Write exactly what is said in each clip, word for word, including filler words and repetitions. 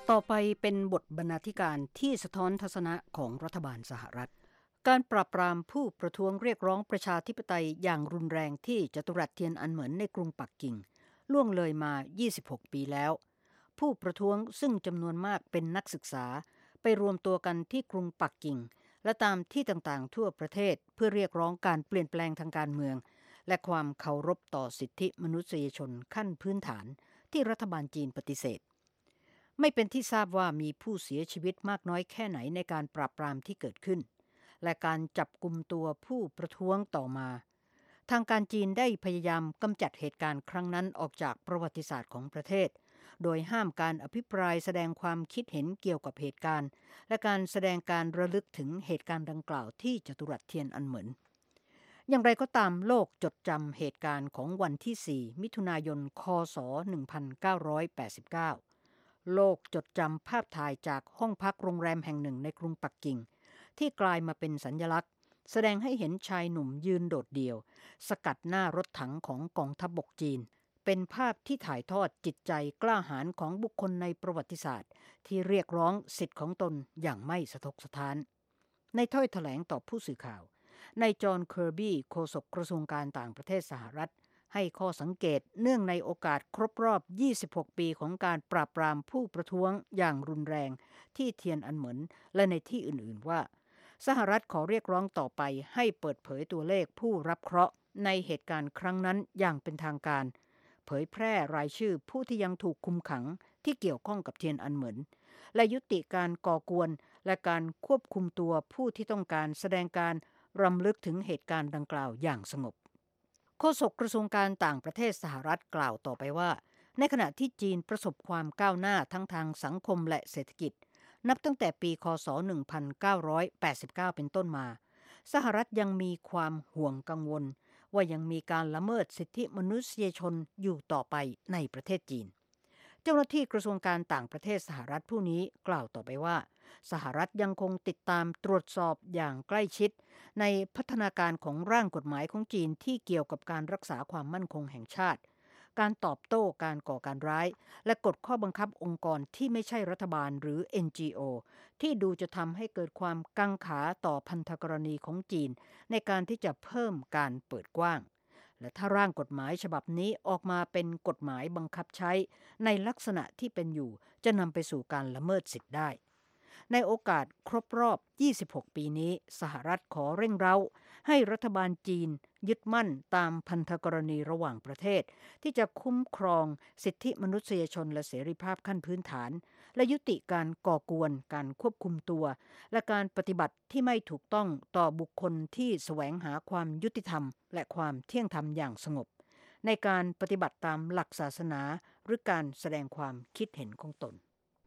ต่อไปเป็นบทบรรณาธิการที่สะท้อนทัศนะของรัฐบาลสหรัฐการปราบปรามผู้ประท้วงเรียกร้องประชาธิปไตยอย่างรุนแรงที่จตุรัสเทียนอันเหมินในกรุงปักกิ่งล่วงเลยมายี่สิบหกปีแล้วผู้ประท้วงซึ่งจำนวนมากเป็นนักศึกษาไปรวมตัวกันที่กรุงปักกิ่งและตามที่ต่างๆทั่วประเทศเพื่อเรียกร้องการเปลี่ยนแปลงทางการเมืองและความเคารพต่อสิทธิมนุษยชนขั้นพื้นฐานที่รัฐบาลจีนปฏิเสธไม่เป็นที่ทราบว่ามีผู้เสียชีวิตมากน้อยแค่ไหนในการปราบปรามที่เกิดขึ้นและการจับกุมตัวผู้ประท้วงต่อมาทางการจีนได้พยายามกำจัดเหตุการณ์ครั้งนั้นออกจากประวัติศาสตร์ของประเทศโดยห้ามการอภิปรายแสดงความคิดเห็นเกี่ยวกับเหตุการณ์และการแสดงการระลึกถึงเหตุการณ์ดังกล่าวที่จตุรัสเทียนอันเหมินอย่างไรก็ตามโลกจดจำเหตุการณ์ของวันที่สี่มิถุนายนคศหนึ่งพันเก้าร้อยแปดสิบเก้าโลกจดจำภาพถ่ายจากห้องพักโรงแรมแห่งหนึ่งในกรุงปักกิ่งที่กลายมาเป็นสัญลักษณ์แสดงให้เห็นชายหนุ่มยืนโดดเดี่ยวสกัดหน้ารถถังของกองทัพบกจีนเป็นภาพที่ถ่ายทอดจิตใจกล้าหาญของบุคคลในประวัติศาสตร์ที่เรียกร้องสิทธิ์ของตนอย่างไม่สะทกสะท้านในถ้อยแถลงต่อผู้สื่อข่าวนายจอห์นเคอร์บี้โฆษกกระทรวงการต่างประเทศสหรัฐให้ข้อสังเกตเนื่องในโอกาสครบรอบยี่สิบหกปีของการปราบปรามผู้ประท้วงอย่างรุนแรงที่เทียนอันเหมินและในที่อื่นๆว่าสหรัฐขอเรียกร้องต่อไปให้เปิดเผยตัวเลขผู้รับเคราะห์ในเหตุการณ์ครั้งนั้นอย่างเป็นทางการเผยแพร่รายชื่อผู้ที่ยังถูกคุมขังที่เกี่ยวข้องกับเทียนอันเหมินและยุติการก่อกวนและการควบคุมตัวผู้ที่ต้องการแสดงการรำลึกถึงเหตุการณ์ดังกล่าวอย่างสงบโฆษกกระทรวงการต่างประเทศสหรัฐกล่าวต่อไปว่าในขณะที่จีนประสบความก้าวหน้าทั้งทางสังคมและเศรษฐกิจนับตั้งแต่ปีคศหนึ่งพันเก้าร้อยแปดสิบเก้าเป็นต้นมาสหรัฐยังมีความห่วงกังวลว่ายังมีการละเมิดสิทธิมนุษยชนอยู่ต่อไปในประเทศจีนเจ้าหน้าที่กระทรวงการต่างประเทศสหรัฐผู้นี้กล่าวต่อไปว่าสหรัฐยังคงติดตามตรวจสอบอย่างใกล้ชิดในพัฒนาการของร่างกฎหมายของจีนที่เกี่ยวกับการรักษาความมั่นคงแห่งชาติการตอบโต้การก่อการร้ายและกฎข้อบังคับองค์กรที่ไม่ใช่รัฐบาลหรือ เอ็น จี โอ ที่ดูจะทำให้เกิดความกังขาต่อพันธกรณีของจีนในการที่จะเพิ่มการเปิดกว้างและถ้าร่างกฎหมายฉบับนี้ออกมาเป็นกฎหมายบังคับใช้ในลักษณะที่เป็นอยู่จะนำไปสู่การละเมิดสิทธิ์ได้ในโอกาสครบรอบยี่สิบหกปีนี้สหรัฐขอเร่งเร้าให้รัฐบาลจีนยึดมั่นตามพันธกรณีระหว่างประเทศที่จะคุ้มครองสิทธิมนุษยชนและเสรีภาพขั้นพื้นฐานและยุติการก่อกวนการควบคุมตัวและการปฏิบัติที่ไม่ถูกต้องต่อบุคคลที่แสวงหาความยุติธรรมและความเที่ยงธรรมอย่างสงบในการปฏิบัติตามหลักศาสนาหรือการแสดงความคิดเห็นของตน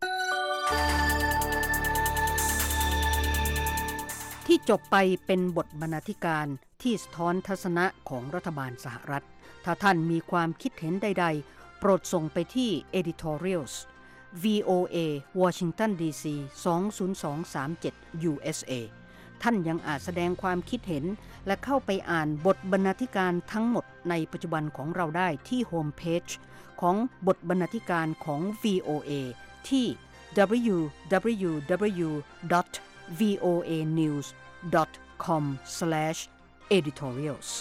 ที่จบไปเป็นบทบรรณาธิการที่สะท้อนทัศนะของรัฐบาลสหรัฐถ้าท่านมีความคิดเห็นใดๆโปรดส่งไปที่ editorials วี โอ เอ Washington ดี ซี สอง ศูนย์ สอง สาม เจ็ด ยู เอส เอ ท่านยังอาจแสดงความคิดเห็นและเข้าไปอ่านบทบรรณาธิการทั้งหมดในปัจจุบันของเราได้ที่โฮมเพจของบทบรรณาธิการของ วี โอ เอ ที่ ดับเบิลยู ดับเบิลยู ดับเบิลยู ดอท วี โอ เอ นิวส์ ดอท คอม สแลช เอดิทอเรียลส์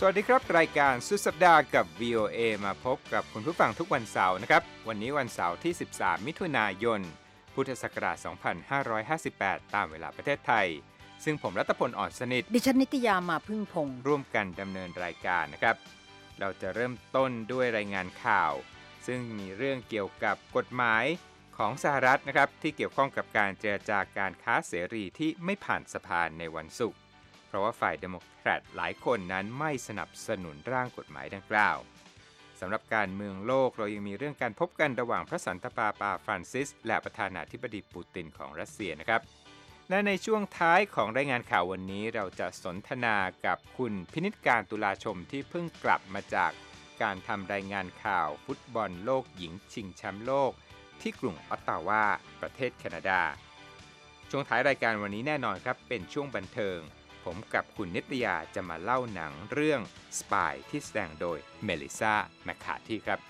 สวัสดีครับรายการสุดสัปดาห์กับ วี โอ เอ มาพบกับคุณผู้ฟังทุกวันเสาร์นะครับวันนี้วันเสาร์ที่สิบสามมิถุนายนพุทธศักราชสองพันห้าร้อยห้าสิบแปดตามเวลาประเทศไทยซึ่งผมรัตพลอ่อนสนิทดิฉันนิตยามาพึ่งพงศ์ร่วมกันดำเนินรายการนะครับเราจะเริ่มต้นด้วยรายงานข่าวซึ่งมีเรื่องเกี่ยวกับกฎหมายของสหรัฐนะครับที่เกี่ยวข้องกับการเจรจาการค้าเสรีที่ไม่ผ่านสภาในวันศุกร์เพราะว่าฝ่ายเดโมแครตหลายคนนั้นไม่สนับสนุนร่างกฎหมายดังกล่าวสำหรับการเมืองโลกเรายังมีเรื่องการพบกันระหว่างพระสันตะปาปาฟรานซิสและประธานาธิบดีปูตินของรัสเซียนะครับและในช่วงท้ายของรายงานข่าววันนี้เราจะสนทนากับคุณพินิจการตุลาชมที่เพิ่งกลับมาจากการทำรายงานข่าวฟุตบอลโลกหญิงชิงแชมป์โลกที่กรุงออตตาวาประเทศแคนาดาช่วงท้ายรายการวันนี้แน่นอนครับเป็นช่วงบันเทิงผมกับคุณนิตยาจะมาเล่าหนังเรื่อง Spy ที่แสดงโดยเมลิซาแมคคาร์ธีครับ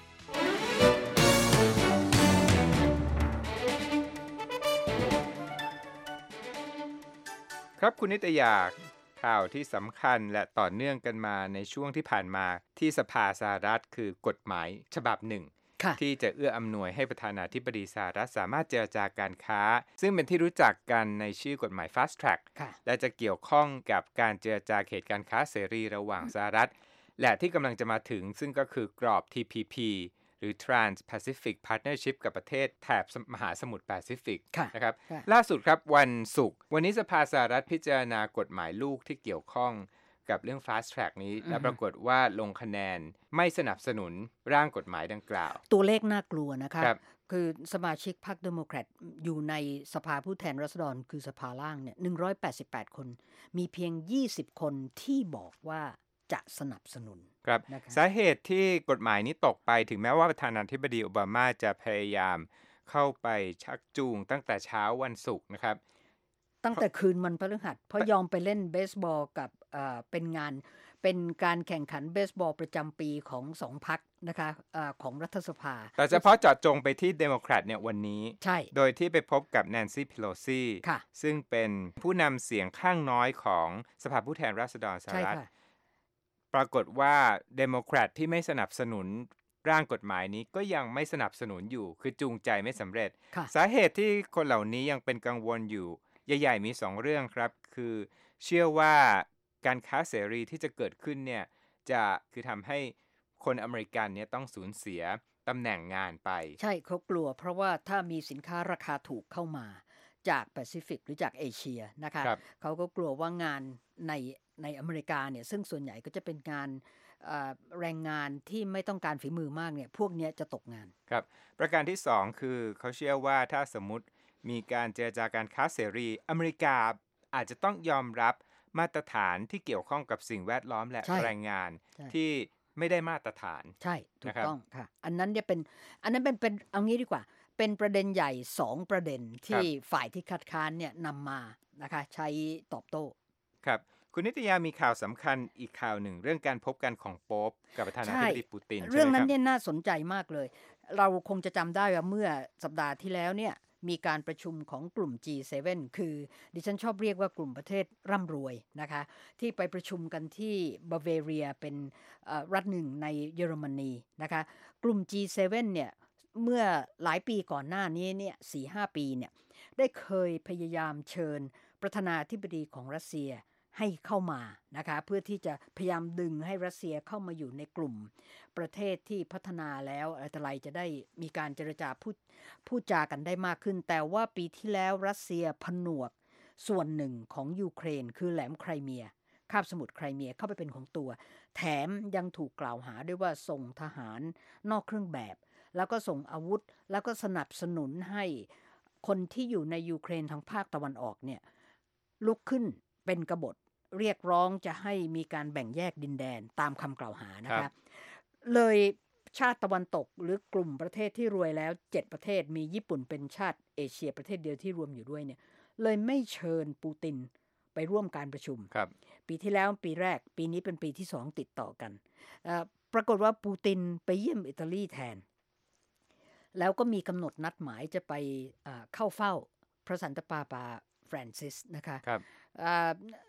ครับคุณนิตยาข่าวที่สำคัญและต่อเนื่องกันมาในช่วงที่ผ่านมาที่สภาสหรัฐคือกฎหมายฉบับหนึ่งที่จะเอื้ออำนวยให้ประธานาธิบดีสหรัฐสามารถเจรจาการค้าซึ่งเป็นที่รู้จักกันในชื่อกฎหมาย Fast Track และจะเกี่ยวข้องกับการเจรจาเขตการค้าเสรีระหว่างสหรัฐและที่กำลังจะมาถึงซึ่งก็คือกรอบ ที พี พี หรือ Trans-Pacific Partnership กับประเทศแถบมหาสมุทรแปซิฟิกนะครับล่าสุดครับวันศุกร์วันนี้สภาสหรัฐพิจารณากฎหมายลูกที่เกี่ยวข้องกับเรื่อง Fast Track นี้และปรากฏว่าลงคะแนนไม่สนับสนุนร่างกฎหมายดังกล่าวตัวเลขน่ากลัวนะคะคือสมาชิกพรรคเดโมแครตอยู่ในสภาผู้แทนราษฎรคือสภาล่างเนี่ยหนึ่งร้อยแปดสิบแปดคนมีเพียงยี่สิบคนที่บอกว่าจะสนับสนุนครับสาเหตุที่กฎหมายนี้ตกไปถึงแม้ว่าประธานาธิบดีโอบามาจะพยายามเข้าไปชักจูงตั้งแต่เช้าวันศุกร์นะครับตั้งแต่คืนวันพฤหัสเพราะยอมไปเล่นเบสบอลกับเอ่อเป็นงานเป็นการแข่งขันเบสบอลประจำปีของสองพรรคนะคะเอ่อของรัฐสภาแต่เฉพาะเจาะจงไปที่เดโมแครตเนี่ยวันนี้ใช่โดยที่ไปพบกับแนนซี่เพโลซีซึ่งเป็นผู้นำเสียงข้างน้อยของสภาผู้แทนราษฎรสหรัฐปรากฏว่าเดโมแครตที่ไม่สนับสนุนร่างกฎหมายนี้ก็ยังไม่สนับสนุนอยู่คือจูงใจไม่สำเร็จสาเหตุที่คนเหล่านี้ยังเป็นกังวลอยู่ใหญ่ๆมีสองเรื่องครับคือเชื่อว่าการค้าเสรีที่จะเกิดขึ้นเนี่ยจะคือทำให้คนอเมริกันเนี่ยต้องสูญเสียตำแหน่งงานไปใช่เขากลัวเพราะว่าถ้ามีสินค้าราคาถูกเข้ามาจากแปซิฟิกหรือจากเอเชียนะคะเขาก็กลัวว่างานในในอเมริกาเนี่ยซึ่งส่วนใหญ่ก็จะเป็นงานแรงงานที่ไม่ต้องการฝีมือมากเนี่ยพวกนี้จะตกงานครับประการที่สองคือเขาเชื่อว่าถ้าสมมุติมีการเจรจาการค้าเสรีอเมริกาอาจจะต้องยอมรับมาตรฐานที่เกี่ยวข้องกับสิ่งแวดล้อมและแรงงานที่ไม่ได้มาตรฐานใช่ถูกต้องค่ะอันนั้นเนี่ยเป็นอันนั้นเป็นเป็นเอางี้ดีกว่าเป็นประเด็นใหญ่สองประเด็นที่ฝ่ายที่คัดค้านเนี่ยนำมานะคะใช้ตอบโต้ครับคุณนิตยามีข่าวสำคัญอีกข่าวหนึ่งเรื่องการพบกันของโป๊ปกับประธานาธิบดีปูตินเรื่องนั้นเนี่ยน่าสนใจมากเลยเราคงจะจำได้ว่าเมื่อสัปดาห์ที่แล้วเนี่ยมีการประชุมของกลุ่ม จี เซเว่น คือดิฉันชอบเรียกว่ากลุ่มประเทศร่ำรวยนะคะที่ไปประชุมกันที่บาเวเรียเป็นรัฐหนึ่งในเยอรมนีนะคะกลุ่ม จี เซเว่น เนี่ยเมื่อหลายปีก่อนหน้านี้เนี่ย สี่ห้า ปีเนี่ยได้เคยพยายามเชิญประธานาธิบดีของรัสเซียให้เข้ามานะคะเพื่อที่จะพยายามดึงให้รัสเซียเข้ามาอยู่ในกลุ่มประเทศที่พัฒนาแล้วอะไรจะได้มีการเจรจาพูดพูดจากันได้มากขึ้นแต่ว่าปีที่แล้วรัสเซียผนวกส่วนหนึ่งของยูเครนคือแหลมไครเมียคาบสมุทรไครเมียเข้าไปเป็นของตัวแถมยังถูกกล่าวหาด้วยว่าส่งทหารนอกเครื่องแบบแล้วก็ส่งอาวุธแล้วก็สนับสนุนให้คนที่อยู่ในยูเครนทางภาคตะวันออกเนี่ยลุกขึ้นเป็นกบฏเรียกร้องจะให้มีการแบ่งแยกดินแดนตามคำกล่าวหานะคะเลยชาติตะวันตกหรือกลุ่มประเทศที่รวยแล้วเจ็ดประเทศมีญี่ปุ่นเป็นชาติเอเชียประเทศเดียวที่รวมอยู่ด้วยเนี่ยเลยไม่เชิญปูตินไปร่วมการประชุมปีที่แล้วปีแรกปีนี้เป็นปีที่สองติดต่อกันปรากฏว่าปูตินไปเยี่ยมอิตาลีแทนแล้วก็มีกำหนดนัดหมายจะไปเข้าเฝ้าพระสันตะปาปาฟรานซิสนะคะ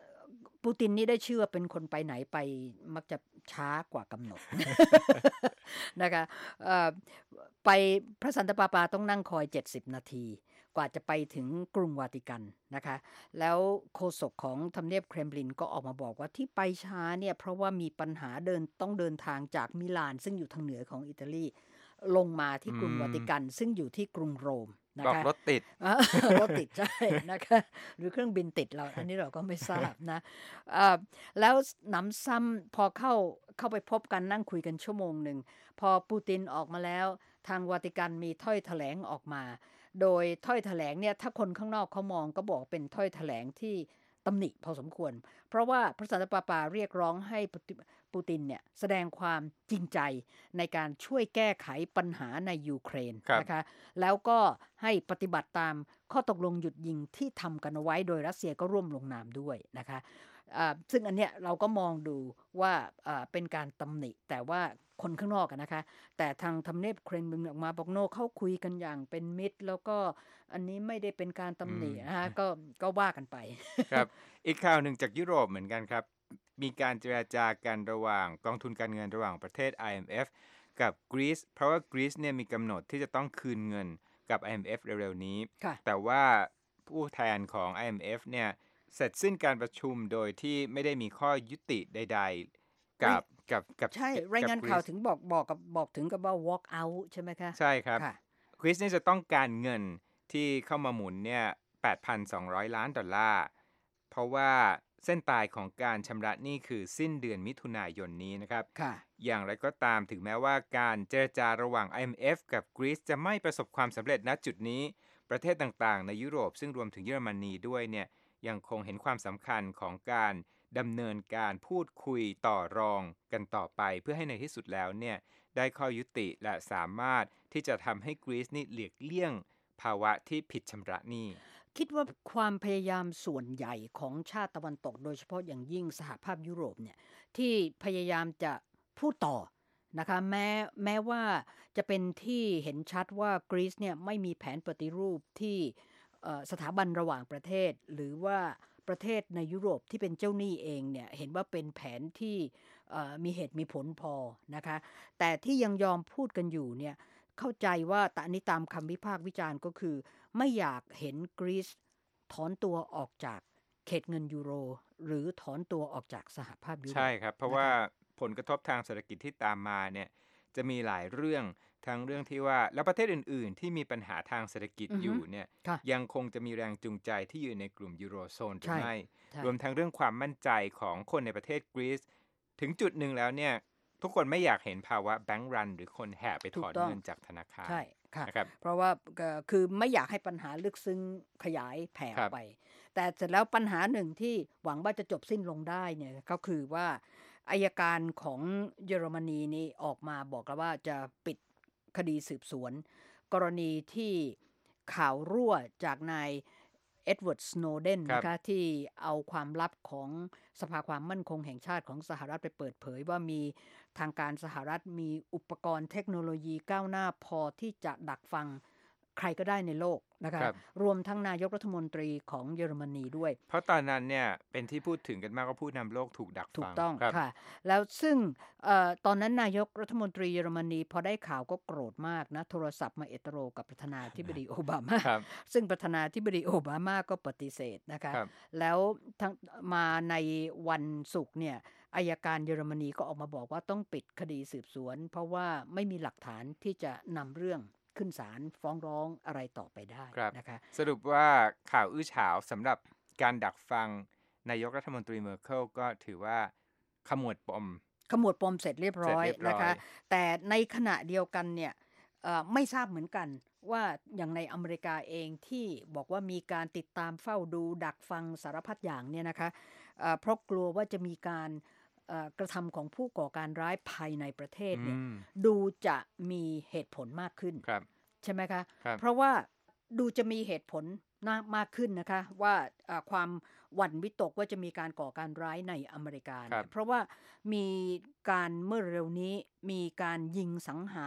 ปูตินนี่ได้ชื่อว่าเป็นคนไปไหนไปมักจะช้ากว่ากำหนด นะคะเอ่อไปพระสันตะปาปาต้องนั่งคอยเจ็ดสิบนาทีกว่าจะไปถึงกรุงวาติกันนะคะแล้วโฆษกของทำเนียบเครมลินก็ออกมาบอกว่าที่ไปช้าเนี่ยเพราะว่ามีปัญหาเดินต้องเดินทางจากมิลานซึ่งอยู่ทางเหนือของอิตาลีลงมาที่กรุงวาติกันซึ่งอยู่ที่กรุงโรมนะบอกคะรถติดรถติดใช่นะคะหรือเครื่องบินติดเราอันนี้เราก็ไม่ทราบนะเอ่อแล้วหนำซ้ำพอเข้าเข้าไปพบกันนั่งคุยกันชั่วโมงหนึ่งพอปูตินออกมาแล้วทางวาติกันมีถ้อยแถลงออกมาโดยถ้อยแถลงเนี่ยถ้าคนข้างนอกเขามองก็บอกเป็นถ้อยแถลงที่ตำหนิพอสมควรเพราะว่าพระสันตะปาปาเรียกร้องให้ปูตินเนี่ยแสดงความจริงใจในการช่วยแก้ไขปัญหาในยูเครนนะคะแล้วก็ให้ปฏิบัติตามข้อตกลงหยุดยิงที่ทำกันเอาไว้โดยรัสเซียก็ร่วมลงนามด้วยนะคะซึ่งอันเนี้ยเราก็มองดูว่าเป็นการตำหนิแต่ว่าคนข้างนอกนะคะแต่ทางทำเนียบเครมลินออกมาบอกโนเขาคุยกันอย่างเป็นมิตรแล้วก็อันนี้ไม่ได้เป็นการตำหนินะคะก็ก็ว่ากันไปครับอีกข่าวหนึ่งจากยุโรปเหมือนกันครับมีการเจรจากันระหว่างกองทุนการเงินระหว่างประเทศ ไอ เอ็ม เอฟ กับกรีซเพราะว่ากรีซเนี่ยมีกำหนดที่จะต้องคืนเงินกับ ไอ เอ็ม เอฟ เร็วๆนี้แต่ว่าผู้แทนของ ไอ เอ็ม เอฟ เนี่ยเสร็จสิ้นการประชุมโดยที่ไม่ได้มีข้อยุติใดๆกับกับกับใช่รายงานข่าวถึงบอกบอกกับบอกถึงกับว่า walk out ใช่ไหมคะใช่ครับกรีซนี่จะต้องการเงินที่เข้ามาหมุนเนี่ย แปดพันสองร้อย ล้านดอลลาร์เพราะว่าเส้นตายของการชำระหนี้คือสิ้นเดือนมิถุนายนนี้นะครับอย่างไรก็ตามถึงแม้ว่าการเจรจาระหว่าง ไอ เอ็ม เอฟ กับกรีซจะไม่ประสบความสำเร็จณจุดนี้ประเทศต่างๆในยุโรปซึ่งรวมถึงเยอรมนีด้วยเนี่ยยังคงเห็นความสำคัญของการดำเนินการพูดคุยต่อรองกันต่อไปเพื่อให้ในที่สุดแล้วเนี่ยได้ข้อยุติและสามารถที่จะทำให้กรีซนี่หลีกเลี่ยงภาวะที่ผิดชำระหนี้คิดว่าความพยายามส่วนใหญ่ของชาติตะวันตกโดยเฉพาะอย่างยิ่งสหภาพยุโรปเนี่ยที่พยายามจะพูดต่อนะคะแม้แม้ว่าจะเป็นที่เห็นชัดว่ากรีซเนี่ยไม่มีแผนปฏิรูปที่สถาบันระหว่างประเทศหรือว่าประเทศในยุโรปที่เป็นเจ้าหนี้เองเนี่ยเห็นว่าเป็นแผนที่มีเหตุมีผลพอนะคะแต่ที่ยังยอมพูดกันอยู่เนี่ยเข้าใจว่าแต่อันนี้ตามคำวิพากษ์วิจารณ์ก็คือไม่อยากเห็นกรีซถอนตัวออกจากเขตเงินยูโรหรือถอนตัวออกจากสหภาพยุโรปใช่ครับเพราะว่าผลกระทบทางเศรษฐกิจที่ตามมาเนี่ยจะมีหลายเรื่องทั้งเรื่องที่ว่าแล้วประเทศอื่นๆที่มีปัญหาทางเศรษฐกิจอยู่เนี่ยยังคงจะมีแรงจูงใจที่อยู่ในกลุ่มยูโรโซนหรือไม่รวมทั้งเรื่องความมั่นใจของคนในประเทศกรีซถึงจุดหนึ่งแล้วเนี่ยทุกคนไม่อยากเห็นภาวะแบงก์รันหรือคนแห่ไปถอนเงินจากธนาคารใช่ค่ะเพราะว่าคือไม่อยากให้ปัญหาลึกซึ้งขยายแผ่ไปแต่เสร็จแล้วปัญหาหนึ่งที่หวังว่าจะจบสิ้นลงได้เนี่ยก็คือว่าอัยการของเยอรมนีนี่ออกมาบอกแล้วว่าจะปิดคดีสืบสวนกรณีที่ข่าวรั่วจากนายเอ็ดเวิร์ด สโนเดนนะคะที่เอาความลับของสภาความมั่นคงแห่งชาติของสหรัฐไปเปิดเผยว่ามีทางการสหรัฐมีอุปกรณ์เทคโนโลยีก้าวหน้าพอที่จะดักฟังใครก็ได้ในโลกนะคะรวมทั้งนายกรัฐมนตรีของเยอรมนีด้วยเพราะตอนนั้นเนี่ยเป็นที่พูดถึงกันมากว่าผู้นำโลกถูกดักฟังถูกต้องค่ะแล้วซึ่งเอ่อตอนนั้นนายกรัฐมนตรีเยอรมนีพอได้ข่าวก็โกรธมากนะโทรศัพท์มาเอตโรกับประธานาธิบดีโอบามาซึ่งประธานาธิบดีโอบามาก็ปฏิเสธนะคะแล้วทั้งมาในวันศุกร์เนี่ยอัยการเยอรมนีก็ออกมาบอกว่าต้องปิดคดีสืบสวนเพราะว่าไม่มีหลักฐานที่จะนำเรื่องขึ้นศาลฟ้องร้องอะไรต่อไปได้นะคะสรุปว่าข่าวอื้อฉาวสำหรับการดักฟังนายกรัฐมนตรีเมอร์เคิลก็ถือว่าขมวดปมขมวดปมเสร็จเรียบร้อยนะคะแต่ในขณะเดียวกันเนี่ยไม่ทราบเหมือนกันว่าอย่างในอเมริกาเองที่บอกว่ามีการติดตามเฝ้าดูดักฟังสารพัดอย่างเนี่ยนะคะเพราะกลัวว่าจะมีการกระทำของผู้ก่อการร้ายภายในประเทศเนี่ยดูจะมีเหตุผลมากขึ้นใช่ไหมคะเพราะว่าดูจะมีเหตุผลมากขึ้นนะคะว่าความหวั่นวิตกว่าจะมีการก่อการร้ายในอเมริกาเพราะว่ามีการเมื่อเร็วนี้มีการยิงสังหาร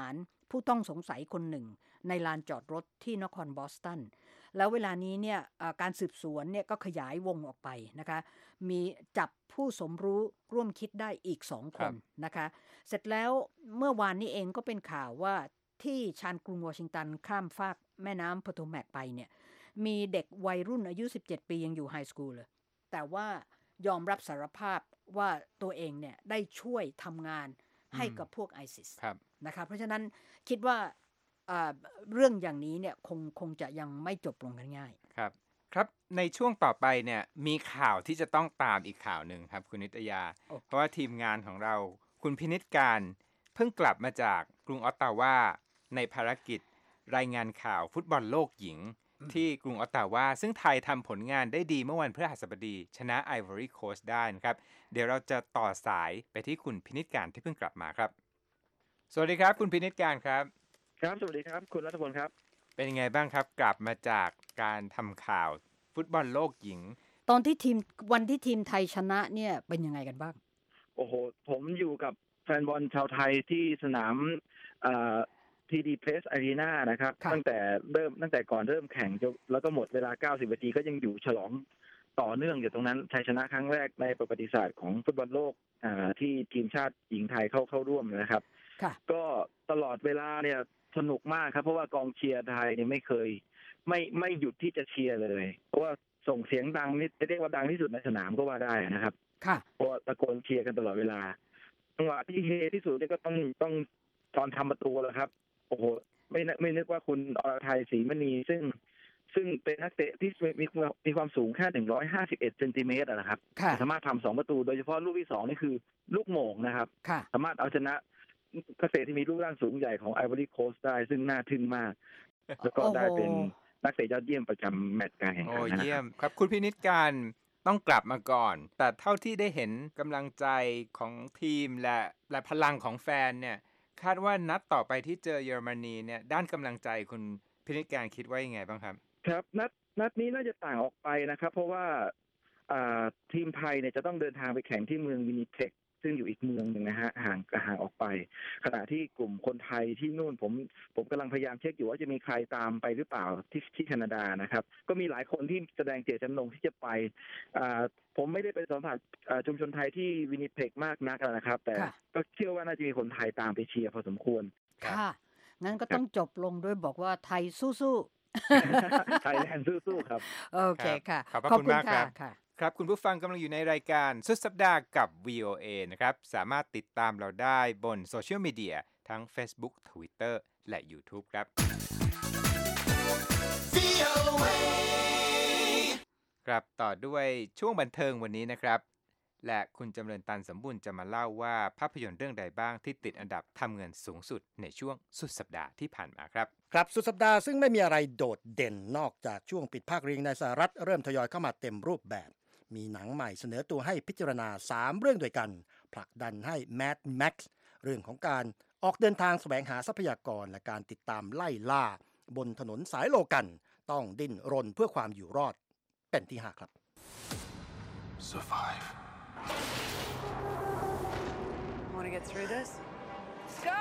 ผู้ต้องสงสัยคนหนึ่งในลานจอดรถที่นครบอสตันแล้วเวลานี้เนี่ยการสืบสวนเนี่ยก็ขยายวงออกไปนะคะมีจับผู้สมรู้ร่วมคิดได้อีกสองคนนะคะเสร็จแล้วเมื่อวานนี้เองก็เป็นข่าวว่าที่ชานกรุงวอชิงตันข้ามฟากแม่น้ำโพโตแมกไปเนี่ยมีเด็กวัยรุ่นอายุสิบเจ็ดปียังอยู่ไฮสคูลเลยแต่ว่ายอมรับสารภาพว่าตัวเองเนี่ยได้ช่วยทำงานให้กับพวกไอซิสนะคะเพราะฉะนั้นคิดว่าเรื่องอย่างนี้เนี่ยคงคงจะยังไม่จบลงกันง่ายครับครับในช่วงต่อไปเนี่ยมีข่าวที่จะต้องตามอีกข่าวหนึ่งครับคุณนิตยา oh. เพราะว่าทีมงานของเราคุณพินิจการเพิ่งกลับมาจากกรุงออตตาวาในภารกิจรายงานข่าวฟุตบอลโลกหญิง mm. ที่กรุงออตตาวาซึ่งไทยทำผลงานได้ดีเมื่อวันพฤหัสบดีชนะไอวอรี่โคสต์ได้นะครับเดี๋ยวเราจะต่อสายไปที่คุณพินิจการที่เพิ่งกลับมาครับสวัสดีครับคุณพินิจการครับครับสวัสดีครับคุณรัฐพลครับเป็นยังไงบ้างครับกลับมาจากการทำข่าวฟุตบอลโลกหญิงตอนที่ทีมวันที่ทีมไทยชนะเนี่ยเป็นยังไงกันบ้างโอ้โหผมอยู่กับแฟนบอลชาวไทยที่สนามอ่า ที ดี Place Arena นะครับตั้งแต่เริ่มตั้งแต่ก่อนเริ่มแข่งแล้วก็หมดเวลาเก้าสิบนาทีก็ยังอยู่ฉลองต่อเนื่องอยู่ตรงนั้นชัยชนะครั้งแรกในประวัติศาสตร์ของฟุตบอลโลกอ่าที่ทีมชาติหญิงไทยเข้าเข้าร่วมนะครับก็ตลอดเวลาเนี่ยสนุกมากครับเพราะว่ากองเชียร์ไทยเนี่ยไม่เคยไม่ไม่หยุดที่จะเชียร์เลยเพราะว่าส่งเสียงดังนี่เรียกว่าดังที่สุดในสนามก็ว่าได้นะครับเพราะตะโกนเชียร์กันตลอดเวลาจังหวะที่เฮที่สุดนี่ก็ต้องต้องตอนทำประตูแล้วครับโอ้โหไม่ไม่นึกว่าคุณอรทัยศรีมณีซึ่งซึ่งเป็นนักเตะที่มีมีความสูงแค่หนึ่งร้อยห้าสิบเอ็ดเซนติเมตรนะครับสามารถทำสองประตูโดยเฉพาะลูกที่สองนี่คือลูกโหม่งนะครับสามารถเอาชนะนักเตะที่มีรูปร่างสูงใหญ่ของไอวอรี่โคสต์ได้ซึ่งน่าทึ่งมากแล้วก็ได้เป็นนักเตะยอดเยี่ยมประจำแมตช์การแข่งขันนะครับโอ้เยี่ยมครับคุณพินิจการต้องกลับมาก่อนแต่เท่าที่ได้เห็นกำลังใจของทีมและและพลังของแฟนเนี่ยคาดว่านัดต่อไปที่เจอเยอรมนีเนี่ยด้านกำลังใจคุณพินิจการคิดว่ายังไงบ้างครับครับนัดนัดนี้น่าจะต่างออกไปนะครับเพราะว่าทีมไทยเนี่ยจะต้องเดินทางไปแข่งที่เมืองวินิเพกซึ่งอยู่อีกเมืองหนึ่งนะฮะห่างห่างออกไปขณะที่กลุ่มคนไทยที่นู่นผมผมกำลังพยายามเช็คอยู่ว่าจะมีใครตามไปหรือเปล่าที่ที่แคนาดานะครับก็มีหลายคนที่แสดงเจตจำนงที่จะไปผมไม่ได้ไปสัมผัสชุมชนไทยที่วินิเพกมากนักนะครับแต่ก็เชื่อว่าน่าจะมีคนไทยตามไปเชียร์พอสมควรค่ะงั้นก็ต้องจบลงด้วยบอกว่าไทยสู้ๆไทยแลนด์สู้ๆครับโอเคค่ะขอบคุณมากครับครับคุณผู้ฟังกำลังอยู่ในรายการสุดสัปดาห์กับ วี โอ เอ นะครับสามารถติดตามเราได้บนโซเชียลมีเดียทั้ง Facebook Twitter และ YouTube ครับ วี โอ เอ ครับต่อด้วยช่วงบันเทิงวันนี้นะครับและคุณจำเริญตันสมบูรณ์จะมาเล่าว่าภาพยนตร์เรื่องใดบ้างที่ติดอันดับทำเงินสูงสุดในช่วงสุดสัปดาห์ที่ผ่านมาครับครับสุดสัปดาห์ซึ่งไม่มีอะไรโดดเด่นนอกจากช่วงปิดภาคเรียนในสหรัฐเริ่มทยอยเข้ามาเต็มรูปแบบมีหนังใหม่เสนอตัวให้พิจารณาสามเรื่องด้วยกันผลักดันให้ Mad Max เรื่องของการออกเดินทางแสวงหาทรัพยากรและการติดตามไล่ล่าบนถนนสายโลกันต้องดิ้นรนเพื่อความอยู่รอดเป็นที่ห้าครับ Survive. Want to get through this? Let's go.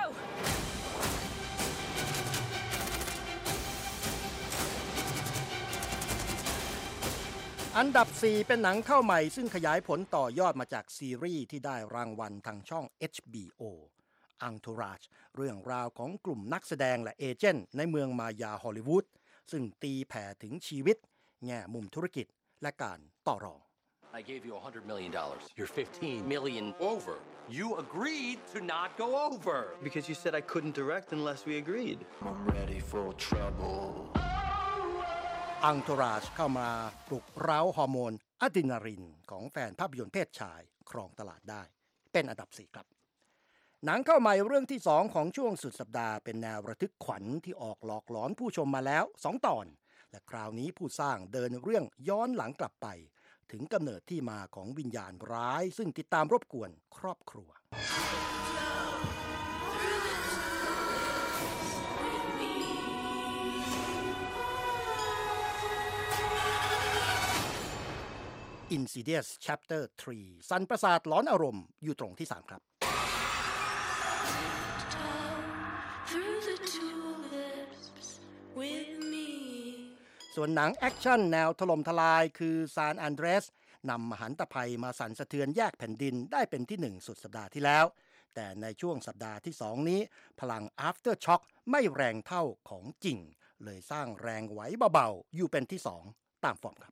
อันดับสี่เป็นหนังเข้าใหม่ซึ่งขยายผลต่อยอดมาจากซีรีส์ที่ได้รางวัลทางช่อง เอช บี โอ Entourage เรื่องราวของกลุ่มนักแสดงและเอเจนต์ในเมืองมายาฮอลลีวูดซึ่งตีแผ่ถึงชีวิตแง่มุมธุรกิจและการต่อรอง I gave you one hundred million dollars. You're fifteen million over. You agreed to not go over. Because you said I couldn't direct unless we agreed. I'm ready for trouble. Entourage เข้ามาปลุกเร้าฮอร์โมนอะดรีนาลินของแฟนภาพยนตร์เพศชายครองตลาดได้เป็นอันดับสี่ครับหนังเข้าใหม่เรื่องที่สองของช่วงสุดสัปดาห์เป็นแนวระทึกขวัญที่ออกหลอกหลอนผู้ชมมาแล้วสองตอนและคราวนี้ผู้สร้างเดินเรื่องย้อนหลังกลับไปถึงกำเนิดที่มาของวิญญาณร้ายซึ่งติดตามรบกวนครอบครัว Insidious Chapter สามสันประสาทหลอนอารมณ์อยู่ตรงที่สามครับส่วนหนังแอคชั่นแนวถล่มทลายคือซานอันเดรสนำมหันตภัยมาสั่นสะเทือนแยกแผ่นดินได้เป็นที่หนึ่งสุดสัปดาห์ที่แล้วแต่ในช่วงสัปดาห์ที่สองนี้พลัง After Shock ไม่แรงเท่าของจริงเลยสร้างแรงไหวเบาๆอยู่เป็นที่สองตามฟอร์มครับ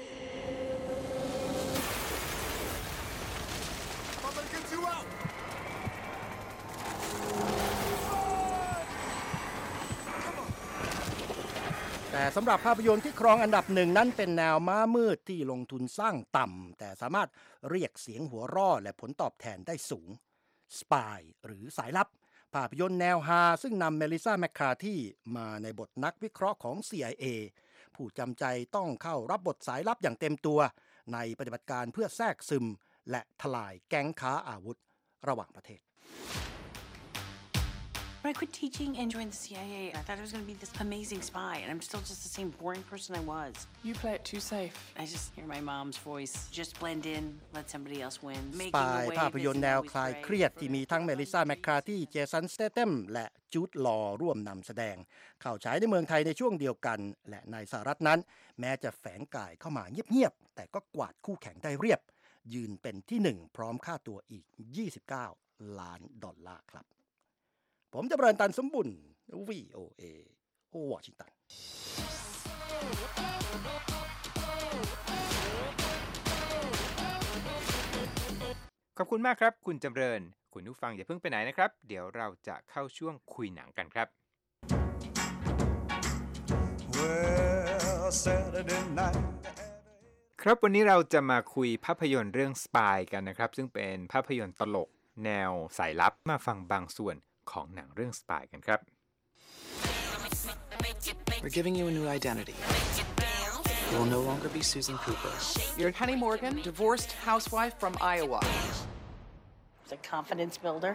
แต่สำหรับภาพยนตร์ที่ครองอันดับหนึ่งนั้นเป็นแนวม้ามืดที่ลงทุนสร้างต่ำแต่สามารถเรียกเสียงหัวเราะและผลตอบแทนได้สูง Spy หรือสายลับภาพยนตร์แนวฮาซึ่งนำเมลิซาแมคคาร์ธีมาในบทนักวิเคราะห์ของ ซี ไอ เอ ผู้จำใจต้องเข้ารับบทสายลับอย่างเต็มตัวในปฏิบัติการเพื่อแทรกซึมและทลายแก๊งค้าอาวุธระหว่างประเทศ When I quit teaching and joined the C I A, I thought I was going to be this amazing spy, and I'm still just the same boring person I was. You play it too safe. I just hear my mom's voice. Just blend in, let somebody else win. สปายภาพยนตร์แนวคลายเครียดที่มีทั้งเมลิซาแมคคาร์ธีเจสันสเตเทมและจูดลอว์ร่วมนำแสดงเข้าฉายในเมืองไทยในช่วงเดียวกันและในสหรัฐนั้นแม้จะแฝงกายเข้ามาเงียบๆแต่ก็กวาดคู่แข่งได้เรียบยืนเป็นที่หนึ่งพร้อมค่าตัวอีกยี่สิบเก้าล้านดอลลาร์ครับผมจะเริญตันสมบุญ วี โอ เอ วอชิงตันขอบคุณมากครับคุณจำเริญคุณผู้ฟังอย่าเพิ่งไปไหนนะครับเดี๋ยวเราจะเข้าช่วงคุยหนังกันครับ well, Saturday night. ครับวันนี้เราจะมาคุยภาพยนตร์เรื่อง Spy กันนะครับซึ่งเป็นภาพยนตร์ตลกแนวสายลับมาฟังบางส่วนของหนังเรื่อง Spy กันครับ We're giving you a new identity. You will no longer be Susan Cooper. You're Penny Morgan, divorced housewife from Iowa. It's a confidence builder.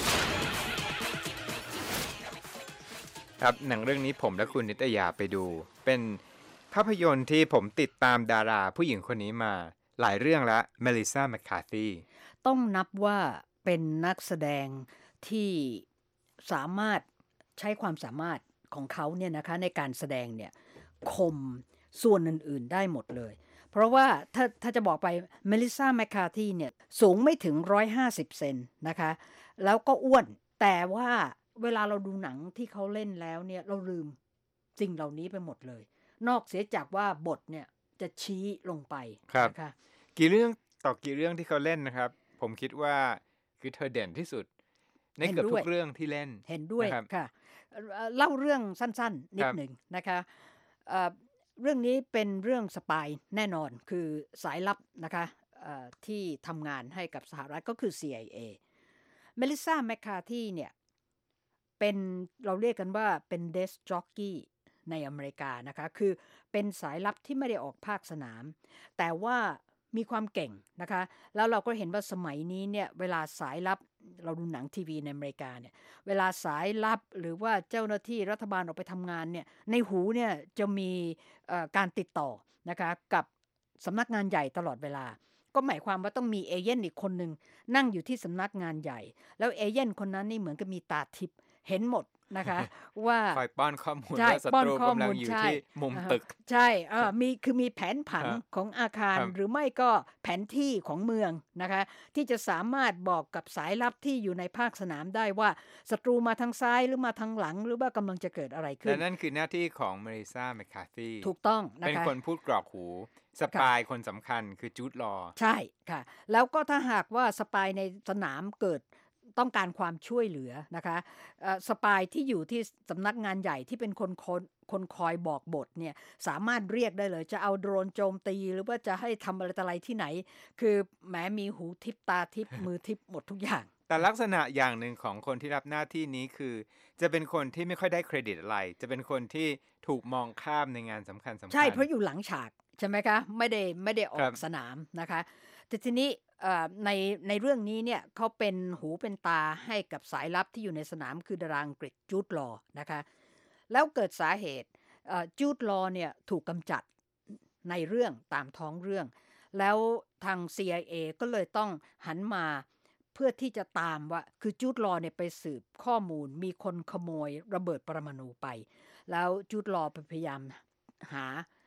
ครับหนังเรื่องนี้ผมและคุณนิตยาไปดูเป็นภาพยนตร์ที่ผมติดตามดาราผู้หญิงคนนี้มาหลายเรื่องแล้วเมลิซาแมคคาร์ธีต้องนับว่าเป็นนักแสดงที่สามารถใช้ความสามารถของเขาเนี่ยนะคะในการแสดงเนี่ยคมส่วนอื่นๆได้หมดเลยเพราะว่าถ้าถ้าจะบอกไปเมลิซาแมคคาร์ธีเนี่ยสูงไม่ถึงหนึ่งร้อยห้าสิบเซนนะคะแล้วก็อ้วนแต่ว่าเวลาเราดูหนังที่เขาเล่นแล้วเนี่ยเราลืมสิ่งเหล่านี้ไปหมดเลยนอกเสียจากว่าบทเนี่ยจะชี้ลงไปนะคะกี่เรื่องต่อกี่เรื่องที่เขาเล่นนะครับผมคิดว่าคือเธอเด่นที่สุดในเกือบทุกเรื่องที่เล่นเห็นด้วยค่ะเล่าเรื่องสั้นๆนิดหนึ่งนะคะเรื่องนี้เป็นเรื่องสปายแน่นอนคือสายลับนะคะที่ทำงานให้กับสหรัฐก็คือ ซี ไอ เอ เมลิซาแมคคาร์ธีเนี่ยเป็นเราเรียกกันว่าเป็นเดสจ็อกกี้ในอเมริกานะคะคือเป็นสายลับที่ไม่ได้ออกภาคสนามแต่ว่ามีความเก่งนะคะแล้วเราก็เห็นว่าสมัยนี้เนี่ยเวลาสายลับเราดูหนังทีวีในอเมริกาเนี่ยเวลาสายลับหรือว่าเจ้าหน้าที่รัฐบาลออกไปทำงานเนี่ยในหูเนี่ยจะมีการติดต่อนะคะกับสำนักงานใหญ่ตลอดเวลาก็หมายความว่าต้องมีเอเจนต์อีกคนนึงนั่งอยู่ที่สำนักงานใหญ่แล้วเอเจนต์คนนั้นนี่เหมือนกับมีตาทิพย์เห็นหมดนะคะว่าคอยป้อนข้อมูลว่าศัตรูกำลังอยู่ที่มุมตึกใช่เออมีคือมีแผนผังของอาคารหรือไม่ก็แผนที่ของเมืองนะคะที่จะสามารถบอกกับสายลับที่อยู่ในภาคสนามได้ว่าศัตรูมาทางซ้ายหรือมาทางหลังหรือว่ากำลังจะเกิดอะไรขึ้นและนั่นคือหน้าที่ของเมลิซาแมคคาร์ธีถูกต้องนะคะเป็นคนพูดกรอกหูสปายคนสำคัญคือจูดลอว์ใช่ค่ะแล้วก็ถ้าหากว่าสปายในสนามเกิดต้องการความช่วยเหลือนะคะสปายที่อยู่ที่สำนักงานใหญ่ที่เป็นคนคนคนคอยบอกบทเนี่ยสามารถเรียกได้เลยจะเอาโดรนโจมตีหรือว่าจะให้ทำอะไรต่ออะไรที่ไหนคือแม้มีหูทิพตาทิพมือทิพหมดทุกอย่างแต่ลักษณะอย่างหนึ่งของคนที่รับหน้าที่นี้คือจะเป็นคนที่ไม่ค่อยได้เครดิตอะไรจะเป็นคนที่ถูกมองข้ามในงานสำคัญสำคัญใช่เพราะอยู่หลังฉากใช่ไหมคะไม่ได้ไม่ได้ออกสนามนะคะแต่ทีนี้ในในเรื่องนี้เนี่ยเขาเป็นหูเป็นตาให้กับสายลับที่อยู่ในสนามคือดาราอังกฤษจูดลอว์นะคะแล้วเกิดสาเหตุจูดลอว์เนี่ยถูกกำจัดในเรื่องตามท้องเรื่องแล้วทาง ซี ไอ เอ ก็เลยต้องหันมาเพื่อที่จะตามว่าคือจูดลอว์เนี่ยไปสืบข้อมูลมีคนขโมยระเบิดปรมาณูไปแล้วจูดลอว์พยายามหา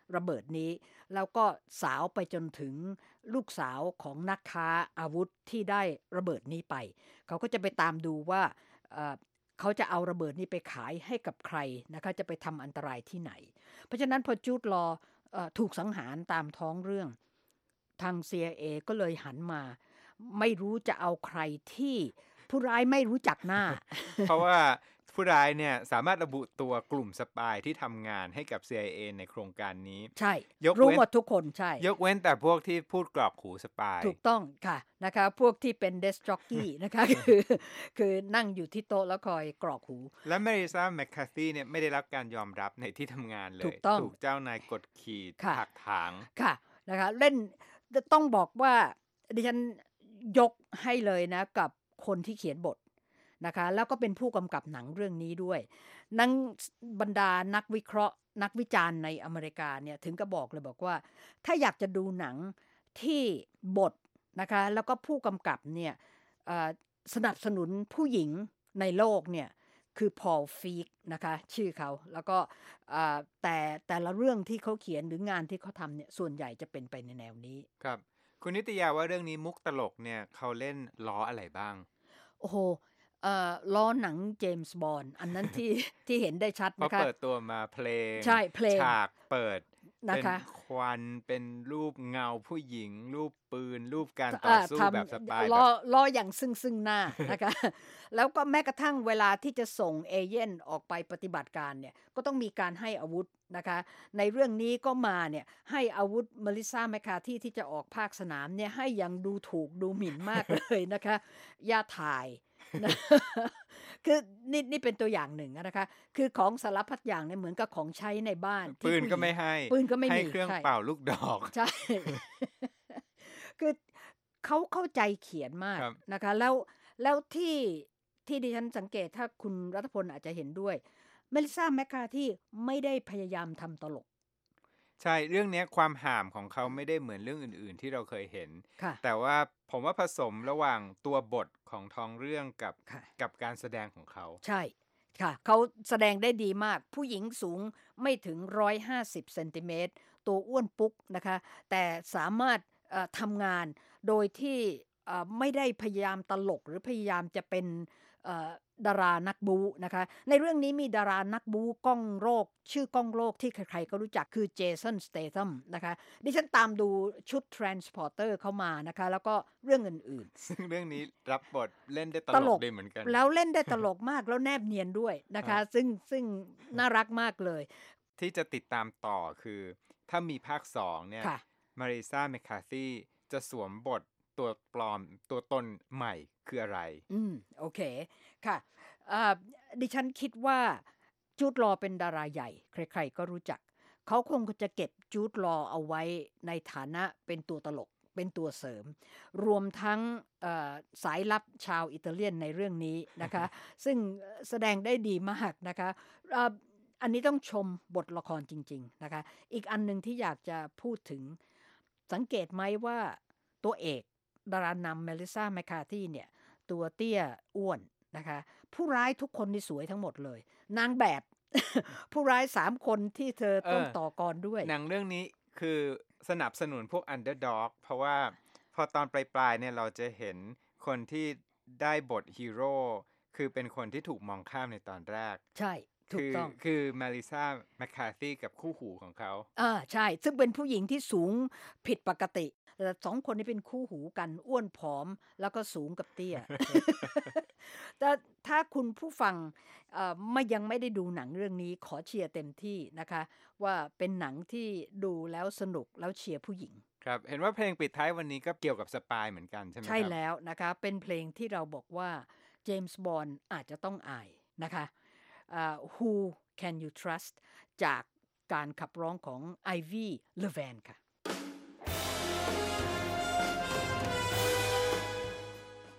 ระเบิดนี้แล้วก็สาวไปจนถึงลูกสาวของนักค้าอาวุธที่ได้ระเบิดนี้ไปเขาก็จะไปตามดูว่าเอ่อเขาจะเอาระเบิดนี้ไปขายให้กับใครนะคะจะไปทำอันตรายที่ไหนเพราะฉะนั้นพอจูดลอเอ่อถูกสังหารตามท้องเรื่องทาง ซี ไอ เอ ก็เลยหันมาไม่รู้จะเอาใครที่ผู้ร้ายไม่รู้จักหน้าเพราะว่าผู้ร้ายเนี่ยสามารถระบุตัวกลุ่มสปายที่ทำงานให้กับ ซี ไอ เอ ในโครงการนี้ใช่ยกรู้หมดทุกคนใช่ยกเว้นแต่พวกที่พูดกรอกหูสปายถูกต้องค่ะนะคะพวกที่เป็นเดสจ็อกกี้นะคะคือคือนั่งอยู่ที่โต๊ะแล้วคอยกรอกหูและเมริซาแมคคาธีเนี่ยไม่ได้รับการยอมรับในที่ทำงานเลยถูกต้องถูกเจ้านายกดขี่หักถางค่ะนะคะเล่นต้องบอกว่าดิฉันยกให้เลยนะกับคนที่เขียนบทนะคะแล้วก็เป็นผู้กำกับหนังเรื่องนี้ด้วยนักบรรดานักวิเคราะห์นักวิจารณ์ในอเมริกาเนี่ยถึงก็บอกเลยบอกว่าถ้าอยากจะดูหนังที่บทนะคะแล้วก็ผู้กำกับเนี่ยสนับสนุนผู้หญิงในโลกเนี่ยคือพอลฟีกนะคะชื่อเขาแล้วก็แต่แต่ละเรื่องที่เขาเขียนหรืองานที่เขาทำเนี่ยส่วนใหญ่จะเป็นไปในแนวนี้ครับคุณนิตยาว่าเรื่องนี้มุกตลกเนี่ยเขาเล่นล้ออะไรบ้างโอ้โหเอ่อล้อหนังเจมส์บอนด์อันนั้นที่ที่เห็นได้ชัดนะคะพอเปิดตัวมาเพลงใช่เพลงฉากเปิดนะคะเป็นควันเป็นรูปเงาผู้หญิงรูปปืนรูปการต่อสู้แบบสปายล้อล้ออย่างซึ่งซึ่งหน้านะคะแล้วก็แม้กระทั่งเวลาที่จะส่งเอเย่นออกไปปฏิบัติการเนี่ยก็ต้องมีการให้อาวุธนะคะในเรื่องนี้ก็มาเนี่ยให้อาวุธเมลิซาแมคคาธีที่จะออกภาคสนามเนี่ยให้ยังดูถูกดูหมิ่นมากเลยนะคะอย่าถ่ายนะคือนี่นี่เป็นตัวอย่างหนึ่งนะคะคือของสารพัดอย่างเนี่ยเหมือนกับของใช้ในบ้านปืนก็ไม่ให้ปืนก็ไม่มีให้เครื่องเป่าลูกดอกใช่คือเขาเข้าใจเขียนมากนะคะแล้วแล้วที่ที่ดิฉันสังเกตถ้าคุณรัฐพลอาจจะเห็นด้วยเมลิซาแมคคาธีไม่ได้พยายามทำตลกใช่เรื่องนี้ความห่ามของเขาไม่ได้เหมือนเรื่องอื่นๆที่เราเคยเห็นแต่ว่าผมว่าผสมระหว่างตัวบทของท้องเรื่องกับกับการแสดงของเขาใช่ค่ะเขาแสดงได้ดีมากผู้หญิงสูงไม่ถึงหนึ่งร้อยห้าสิบเซนติเมตรตัวอ้วนปุ๊กนะคะแต่สามารถทำงานโดยที่ไม่ได้พยายามตลกหรือพยายามจะเป็นดารานักบู๊นะคะในเรื่องนี้มีดารานักบู๊ก้องโรคชื่อก้องโรคที่ใครๆก็รู้จักคือเจสันสเตทัมนะคะดิฉันตามดูชุด Transporter เข้ามานะคะแล้วก็เรื่องอื่นๆซึ่งเรื่องนี้รับบทเล่นได้ตลกได้เหมือนกันแล้วเล่นได้ตลกมากแล้วแนบเนียนด้วยนะคะซึ่งซึ่งน่ารักมากเลยที่จะติดตามต่อคือถ้ามีภาคสองเนี่ยมาริซาแมคคาธีจะสวมบทตัวปลอมตัวตนใหม่คืออะไรอืมโอเคค่ะดิฉันคิดว่าจูดลอเป็นดาราใหญ่ใครๆก็รู้จักเขาคงจะเก็บจูดลอเอาไว้ในฐานะเป็นตัวตลกเป็นตัวเสริมรวมทั้งสายลับชาวอิตาเลียนในเรื่องนี้นะคะซึ่งแสดงได้ดีมากนะคะอันนี้ต้องชมบทละครจริงๆนะคะอีกอันนึงที่อยากจะพูดถึงสังเกตไหมว่าตัวเอกดารานำเมลิซาแมคคาธีเนี่ยตัวเตี้ยอ้วนนะคะผู้ร้ายทุกคนนี่สวยทั้งหมดเลยนางแบบ ผู้ร้ายสามคนที่เธอต้องต่อกรด้วยหนังเรื่องนี้คือสนับสนุนพวกอันเดอร์ด็อกเพราะว่าพอตอนปลายๆเนี่ยเราจะเห็นคนที่ได้บทฮีโร่คือเป็นคนที่ถูกมองข้ามในตอนแรกใช่ถูกต้องคือมาริซาแมคคาธีกับคู่หูของเขาอ่าใช่ซึ่งเป็นผู้หญิงที่สูงผิดปกติแต่สองคนนี้เป็นคู่หูกันอ้วนผอมแล้วก็สูงกับเตี้ย แต่ถ้าคุณผู้ฟังไม่ยังไม่ได้ดูหนังเรื่องนี้ขอเชียร์เต็มที่นะคะว่าเป็นหนังที่ดูแล้วสนุกแล้วเชียร์ผู้หญิงครับเห็นว่าเพลงปิดท้ายวันนี้ก็เกี่ยวกับสปายเหมือนกันใช่ไหมครับใช่แล้วนะคะเป็นเพลงที่เราบอกว่าเจมส์บอนด์อาจจะต้องอายนะคะ uh, Who Can You Trust จากการขับร้องของ Ivy Levan ค่ะ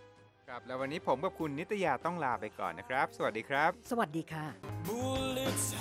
แล้ววันนี้ผมกับคุณนิตยาต้องลาไปก่อนนะครับสวัสดีครับสวัสดีค่ะ Bullets